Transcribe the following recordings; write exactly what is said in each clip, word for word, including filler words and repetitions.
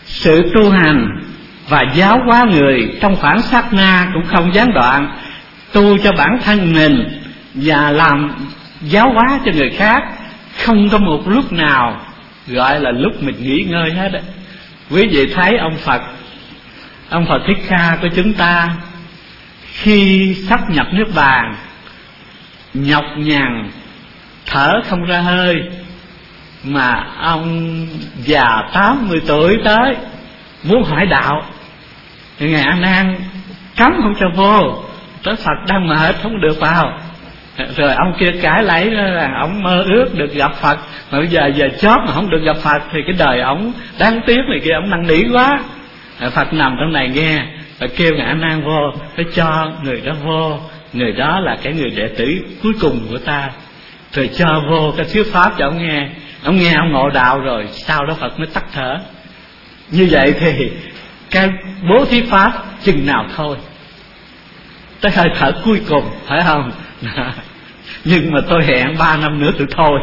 sự tu hành và giáo hóa người trong khoảng sát na cũng không gián đoạn. Tu cho bản thân mình và làm giáo hóa cho người khác, không có một lúc nào gọi là lúc mình nghỉ ngơi hết á. Quý vị thấy ông Phật, ông Phật Thích Ca của chúng ta, khi sắp nhập nước bàn, nhọc nhằn thở không ra hơi, mà ông già tám mươi tuổi tới muốn hỏi đạo, thì ngài A Nan cấm không cho vô. Tới Phật đang mệt không được vào. Rồi ông kia cãi lấy là ông mơ ước được gặp Phật, mà bây giờ giờ chót mà không được gặp Phật thì cái đời ông đáng tiếc này kia, ông năn nỉ quá. Phật nằm trong này nghe, và kêu ngài A Nan vô, phải cho người đó vô. Người đó là cái người đệ tử cuối cùng của ta, rồi cho vô cái thuyết pháp cho ông nghe. Ông nghe ông ngộ đạo rồi, sau đó Phật mới tắt thở. Như vậy thì cái bố thí pháp chừng nào thôi, tới hơi thở cuối cùng, phải không? Nhưng mà tôi hẹn ba năm nữa tôi thôi.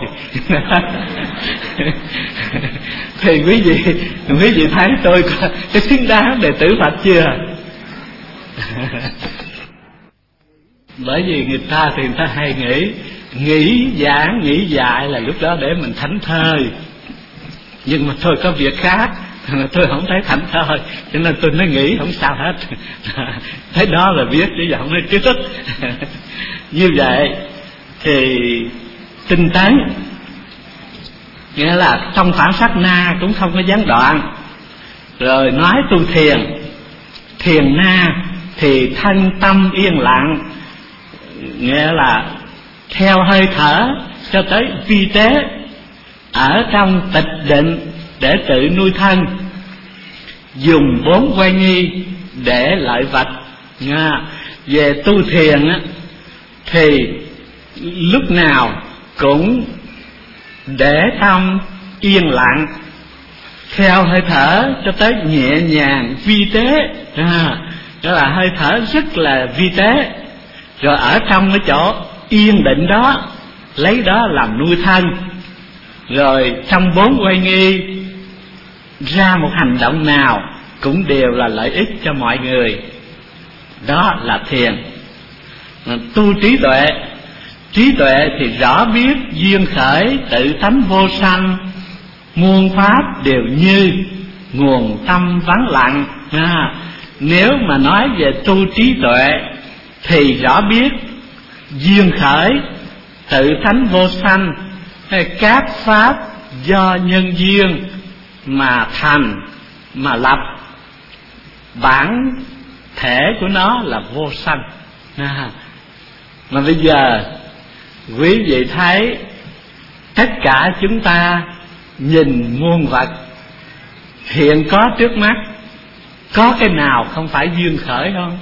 Thì quý vị quý vị thấy tôi có cái xứng đáng đệ tử Phật chưa? Bởi vì người ta thì người ta hay nghĩ nghĩ giảng nghĩ dạy là lúc đó để mình thảnh thơi, nhưng mà tôi có việc khác, tôi không thấy thảnh thơi, cho nên tôi nói nghĩ không sao hết. Thế đó là biết chứ không nói trước. Như vậy thì tinh tấn, nghĩa là trong khoảng sát na cũng không có gián đoạn. Rồi nói tu thiền, thiền na thì thân tâm yên lặng, nghĩa là theo hơi thở cho tới vi tế, ở trong tịch định để tự nuôi thân, dùng bốn quay nghi để lợi vật. Nha. Về tu thiền á, thì lúc nào cũng để tâm yên lặng, theo hơi thở cho tới nhẹ nhàng vi tế. À, đó là hơi thở rất là vi tế. Rồi ở trong cái chỗ yên định đó, lấy đó làm nuôi thân. Rồi trong bốn quay nghi, ra một hành động nào cũng đều là lợi ích cho mọi người. Đó là thiền. Tu trí tuệ, trí tuệ thì rõ biết duyên khởi tự tánh vô sanh, muôn pháp đều như nguồn tâm vắng lặng. À, nếu mà nói về tu trí tuệ thì rõ biết duyên khởi tự tánh vô sanh, các pháp do nhân duyên mà thành mà lập, bản thể của nó là vô sanh. À, mà bây giờ quý vị thấy tất cả chúng ta nhìn muôn vật hiện có trước mắt, có cái nào không phải duyên khởi không?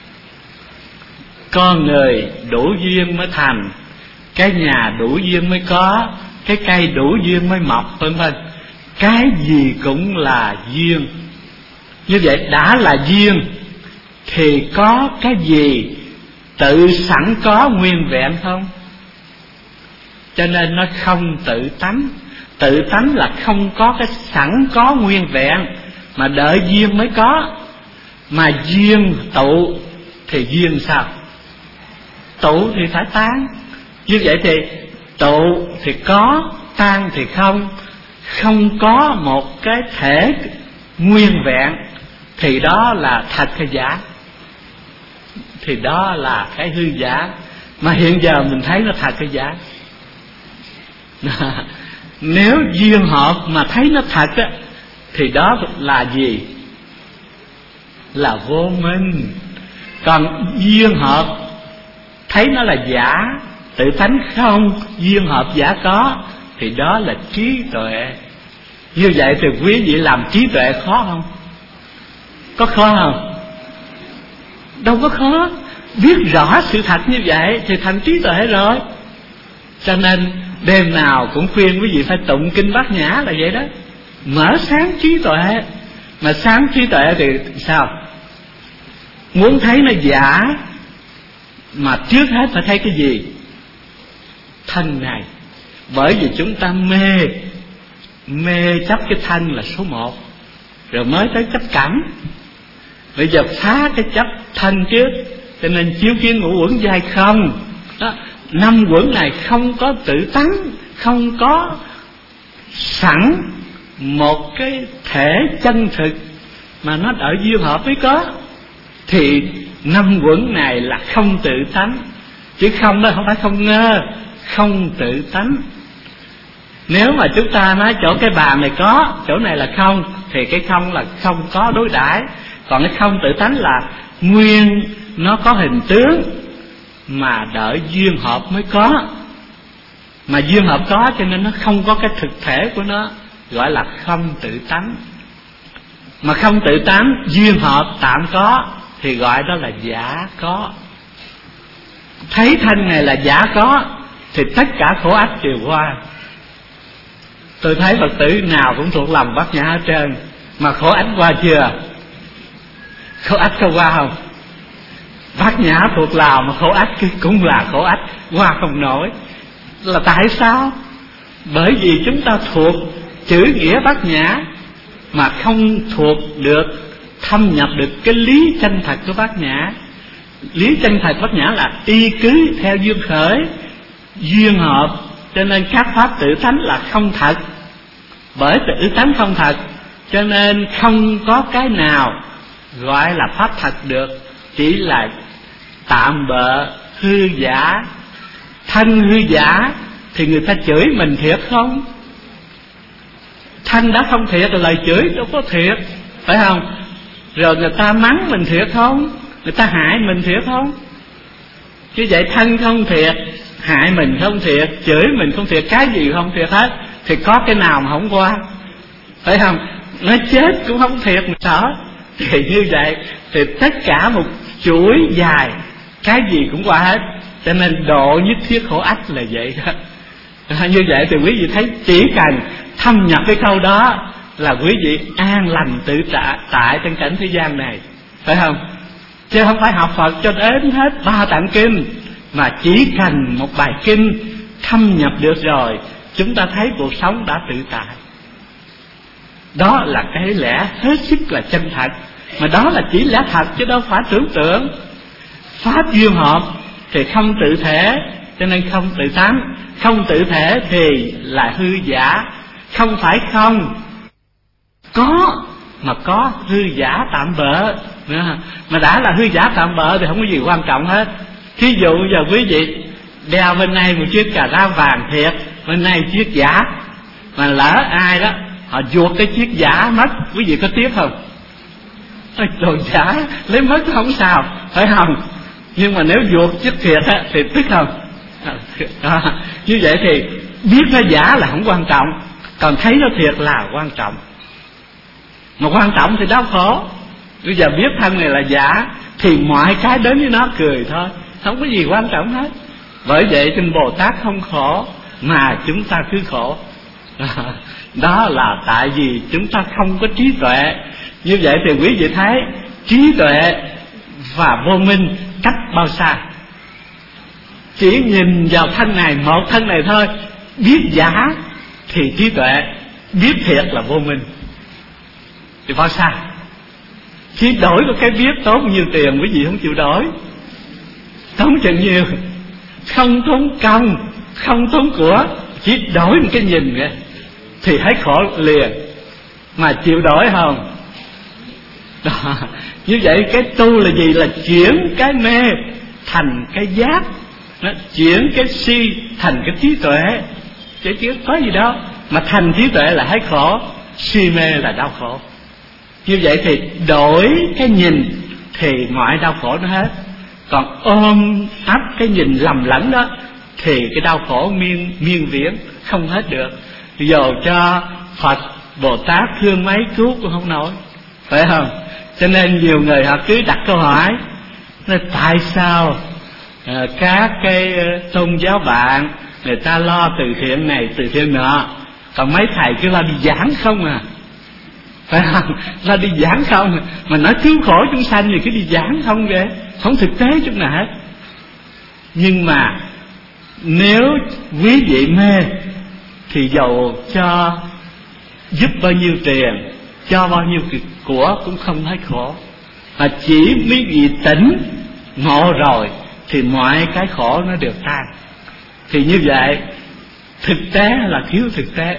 Con người đủ duyên mới thành, cái nhà đủ duyên mới có, cái cây đủ duyên mới mọc, vân vân. Cái gì cũng là duyên. Như vậy đã là duyên thì có cái gì tự sẵn có nguyên vẹn không? Cho nên nó không tự tánh. Tự tánh là không có cái sẵn có nguyên vẹn, mà đợi duyên mới có. Mà duyên tụ thì duyên sao? Tụ thì phải tán. Như vậy thì tụ thì có, tan thì không. Không có một cái thể nguyên vẹn thì đó là thật hay giả? Thì đó là cái hư giả. Mà hiện giờ mình thấy nó thật hay giả? Nếu duyên hợp mà thấy nó thật á, thì đó là gì? Là vô minh. Còn duyên hợp thấy nó là giả, tự tánh không, duyên hợp giả có, thì đó là trí tuệ. Như vậy thì quý vị làm trí tuệ khó không? Có khó không? Đâu có khó. Biết rõ sự thật như vậy thì thành trí tuệ rồi. Cho nên đêm nào cũng khuyên quý vị phải tụng kinh Bát Nhã là vậy đó. Mở sáng trí tuệ. Mà sáng trí tuệ thì sao? Muốn thấy nó giả, mà trước hết phải thấy cái gì? Thân này. Bởi vì chúng ta mê Mê chấp cái thân là số một. rồi mới tới chấp cảnh. Bây giờ phá cái chấp thân trước, cho nên chiếu kiến ngũ uẩn giai không đó. Năm uẩn này không có tự tánh, không có sẵn một cái thể chân thực, mà nó ở duyên hợp mới có. Thì năm uẩn này là không tự tánh, chứ không đó không phải không ngơ, không tự tánh. Nếu mà chúng ta nói chỗ cái bàn này có, chỗ này là không, thì cái không là không có đối đãi. Còn cái không tự tánh là nguyên nó có hình tướng, mà đợi duyên hợp mới có. Mà duyên hợp có cho nên nó không có cái thực thể của nó, gọi là không tự tánh. Mà không tự tánh, duyên hợp tạm có, thì gọi đó là giả có. Thấy thân này là giả có, thì tất cả khổ ách đều qua. Tôi thấy Phật tử nào cũng thuộc lòng Bát Nhã hết trơn, mà khổ ách qua chưa? Khổ ách có qua không? Bát Nhã thuộc Lào mà khổ ách cũng là khổ ách, qua không nổi. Là tại sao? Bởi vì chúng ta thuộc chữ nghĩa Bát Nhã, mà không thuộc được, thâm nhập được cái lý chân thật của Bát Nhã. Lý chân thật Bát Nhã là y cứ theo duyên khởi, duyên hợp, cho nên các pháp tự tánh là không thật. Bởi tự tánh không thật, cho nên không có cái nào gọi là pháp thật được, chỉ là tạm bợ, hư giả. Thân hư giả thì người ta chửi mình thiệt không? Thân đã không thiệt là lời chửi đâu có thiệt, phải không? Rồi người ta mắng mình thiệt không? Người ta hại mình thiệt không? Chứ vậy thân không thiệt, hại mình không thiệt, chửi mình không thiệt, cái gì không thiệt hết, thì có cái nào mà không qua, phải không? Nói chết cũng không thiệt mà sợ. Thì như vậy thì tất cả một chuỗi dài, cái gì cũng qua hết. Cho nên độ nhất thiết khổ ách là vậy đó. Như vậy thì quý vị thấy, chỉ cần thâm nhập cái câu đó là quý vị an lành tự tại, tại trên cảnh thế gian này, phải không? Chứ không phải học Phật cho đến hết ba tạng kinh, mà chỉ cần một bài kinh thâm nhập được rồi, chúng ta thấy cuộc sống đã tự tại. Đó là cái lẽ hết sức là chân thật, mà đó là chỉ lẽ thật chứ đâu phải tưởng tượng. Pháp duyên hợp thì không tự thể, cho nên không tự tánh. Không tự thể thì là hư giả, không phải không. Có, mà có hư giả tạm bợ. Mà đã là hư giả tạm bợ thì không có gì quan trọng hết. Thí dụ giờ quý vị đeo bên này một chiếc cà rá vàng thiệt, bên này chiếc giả, mà lỡ ai đó họ vuột cái chiếc giả mất, quý vị có tiếc không? Đồ giả lấy mất không sao, phải không? Nhưng mà nếu vuột chiếc thiệt á, thì tức không? À, như vậy thì biết nó giả là không quan trọng, còn thấy nó thiệt là quan trọng. Mà quan trọng thì đau khổ. Bây giờ biết thân này là giả thì mọi cái đến với nó cười thôi, không có gì quan trọng hết. Bởi vậy trên Bồ Tát không khổ, mà chúng ta cứ khổ. Đó là tại vì chúng ta không có trí tuệ. Như vậy thì quý vị thấy trí tuệ và vô minh cách bao xa. Chỉ nhìn vào thân này, một thân này thôi, biết giả thì trí tuệ, biết thiệt là vô minh. Thì bao xa? Chỉ đổi một cái biết tốn nhiều tiền, quý vị không chịu đổi, tốn chừng nhiều, không tốn công, không tốn của, chỉ đổi một cái nhìn vậy thì thấy khổ liền. Mà chịu đổi không? Đó. Như vậy cái tu là gì? Là chuyển cái mê thành cái giác, nó chuyển cái si thành cái trí tuệ, chứ chứ có gì đâu. Mà thành trí tuệ là thấy khổ, si mê là đau khổ. Như vậy thì đổi cái nhìn thì mọi đau khổ nó hết. Còn ôm ấp cái nhìn lầm lẫn đó thì cái đau khổ miên miên viễn không hết được. Dù cho Phật Bồ Tát thương mấy cứu cũng không nổi, phải không? Cho nên nhiều người họ cứ đặt câu hỏi là tại sao à, các cái tôn giáo bạn người ta lo từ thiện này từ thiện nọ, còn mấy thầy cứ lo đi giảng không à, phải không? Lo đi giảng không, mà nói cứu khổ chúng sanh thì cứ đi giảng không vậy, không thực tế chút nào hết. Nhưng mà nếu quý vị mê thì dầu cho giúp bao nhiêu tiền, cho bao nhiêu của cũng không thấy khổ. Mà chỉ biết gì tỉnh ngộ rồi thì mọi cái khổ nó đều tan. Thì như vậy thực tế là thiếu thực tế.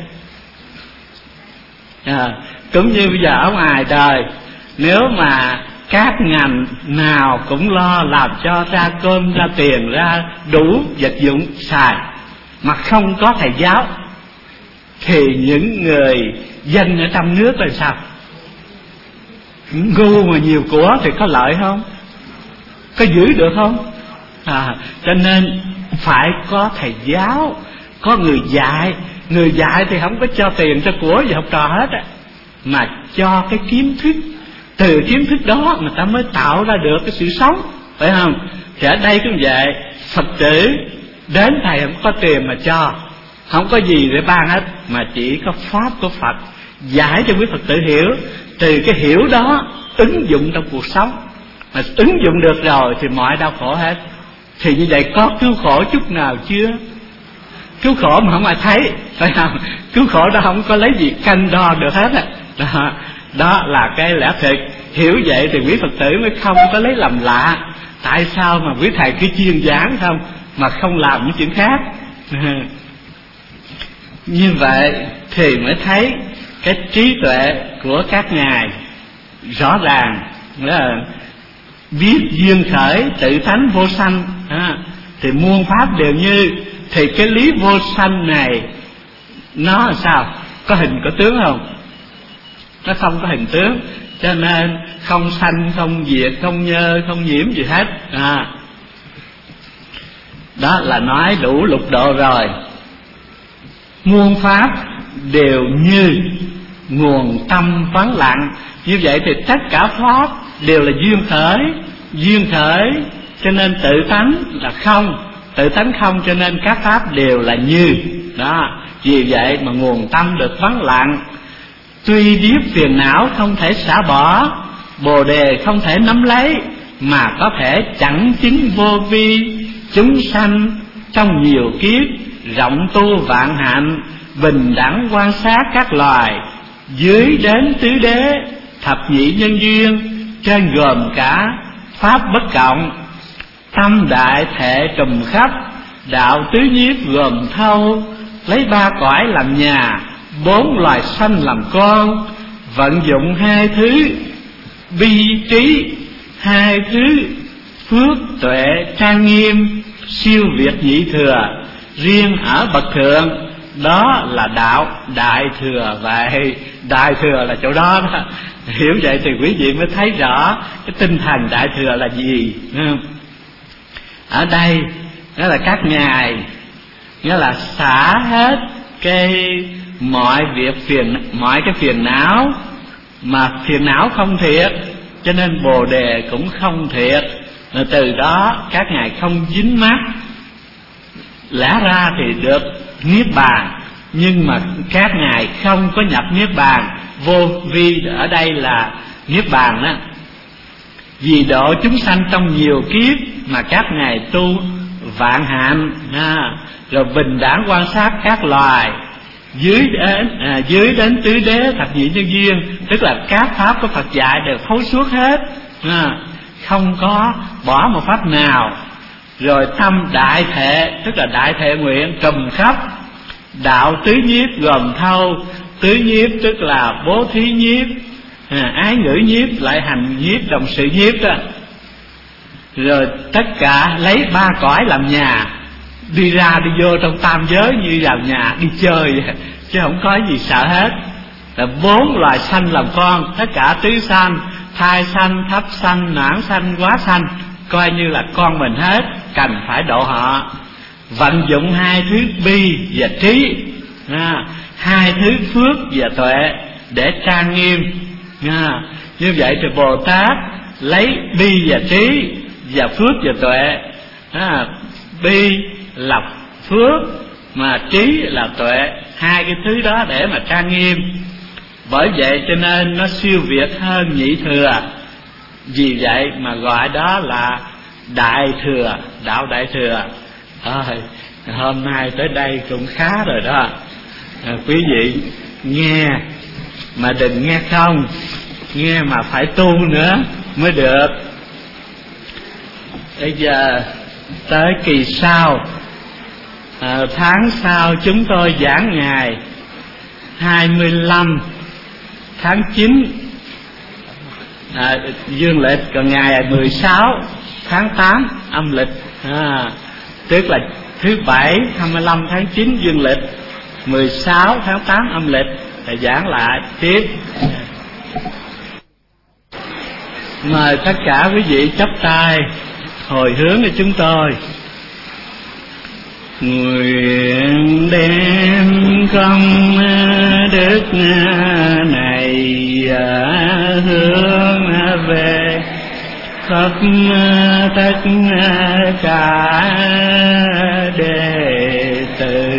À, cũng như bây giờ ở ngoài đời, nếu mà các ngành nào cũng lo làm cho ra cơm, ra tiền, ra đủ vật dụng xài, mà không có thầy giáo, thì những người dân ở trong nước là sao? Ngu mà nhiều của thì có lợi không? Có giữ được không? À, cho nên phải có thầy giáo, có người dạy. Người dạy thì không có cho tiền cho của gì học trò hết á, mà cho cái kiến thức. Từ kiến thức đó người ta mới tạo ra được cái sự sống, phải không? Thì ở đây cũng vậy, Phật tử đến thầy không có tiền mà cho, không có gì để ban hết, mà chỉ có pháp của Phật giải cho quý Phật tử hiểu. Từ cái hiểu đó ứng dụng trong cuộc sống, mà ứng dụng được rồi thì mọi đau khổ hết. Thì như vậy có cứu khổ chút nào chưa? Cứu khổ mà không ai thấy, phải không? Cứu khổ đó không có lấy gì cân đo được hết á. Đó, đó là cái lẽ thực. Hiểu vậy thì quý Phật tử mới không có lấy làm lạ. Tại sao mà quý thầy cứ chuyên giảng không, mà không làm những chuyện khác? Như vậy thì mới thấy cái trí tuệ của các ngài rõ ràng là biết duyên khởi tự tánh vô sanh, à, thì muôn pháp đều như. Thì cái lý vô sanh này nó là sao? Có hình có tướng không? Nó không có hình tướng, cho nên không sanh, không diệt, không nhơ, không nhiễm gì hết. À, đó là nói đủ lục độ rồi. Muôn pháp đều như nguồn tâm vắng lặng. Như vậy thì tất cả pháp đều là duyên khởi. Duyên khởi cho nên tự tánh là không. Tự tánh không cho nên các pháp đều là như. Đó, vì vậy mà nguồn tâm được vắng lặng. Tuy biết phiền não không thể xả bỏ, bồ đề không thể nắm lấy, mà có thể chẳng chứng vô vi. Chúng sanh trong nhiều kiếp, rộng tu vạn hạnh, bình đẳng quan sát các loài. Dưới đến tứ đế, thập nhị nhân duyên, trên gồm cả pháp bất cộng. Tâm đại thể trùm khắp, đạo tứ nhiếp gồm thâu. Lấy ba cõi làm nhà, bốn loài sanh làm con. Vận dụng hai thứ bi trí, hai thứ phước tuệ trang nghiêm, siêu việt nhị thừa. Riêng ở bậc thượng đó là đạo đại thừa. Vậy đại thừa là chỗ đó đó. Hiểu vậy thì quý vị mới thấy rõ cái tinh thần đại thừa là gì. Ở đây đó là các ngài, nghĩa là xả hết cái mọi việc phiền, mọi cái phiền não. Mà phiền não không thiệt, cho nên bồ đề cũng không thiệt. Rồi từ đó các ngài không dính mắc. Lẽ ra thì được niết bàn, nhưng mà các ngài không có nhập niết bàn. Vô vi ở đây là niết bàn đó. Vì độ chúng sanh trong nhiều kiếp mà các ngài tu vạn hạnh, à, rồi bình đẳng quan sát các loài. Dưới đến à, dưới đến tứ đế thập nhị nhân duyên, tức là các pháp của Phật dạy đều thấu suốt hết, à, không có bỏ một pháp nào. Rồi tâm đại thể, tức là đại thể nguyện trùm khắp. Đạo tứ nhiếp gồm thâu. Tứ nhiếp tức là bố thí nhiếp, à, ái ngữ nhiếp, lại hành nhiếp, đồng sự nhiếp đó. Rồi tất cả lấy ba cõi làm nhà, đi ra đi vô trong tam giới như vào nhà đi chơi vậy, chứ không có gì sợ hết. Là bốn loài sanh làm con, tất cả tứ sanh, thai sanh, thấp sanh, noãn sanh, quá sanh, coi như là con mình hết, cần phải độ họ. Vận dụng hai thứ bi và trí, à, hai thứ phước và tuệ để trang nghiêm, à, như vậy thì Bồ Tát lấy bi và trí và phước và tuệ, à, bi là phước mà trí là tuệ, hai cái thứ đó để mà trang nghiêm. Bởi vậy cho nên nó siêu việt hơn nhị thừa. Vì vậy mà gọi đó là đại thừa, đạo đại thừa. Thôi, hôm nay tới đây cũng khá rồi đó. À, quý vị nghe mà đừng nghe không, nghe mà phải tu nữa mới được. Bây giờ tới kỳ sau, à, tháng sau chúng tôi giảng ngày hai mươi lăm tháng chín à, dương lịch, còn ngày mười sáu tháng tám âm lịch, à, tức là thứ bảy hai mươi lăm tháng chín dương lịch, mười sáu tháng tám âm lịch là giảng lại tiếp. Mời tất cả quý vị chắp tay hồi hướng cho chúng tôi. Nguyện đem công đức này hướng về khắp tất cả đệ tử,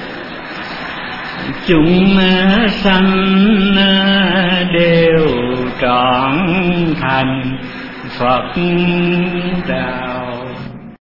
chúng sanh đều trọn thành Phật đạo.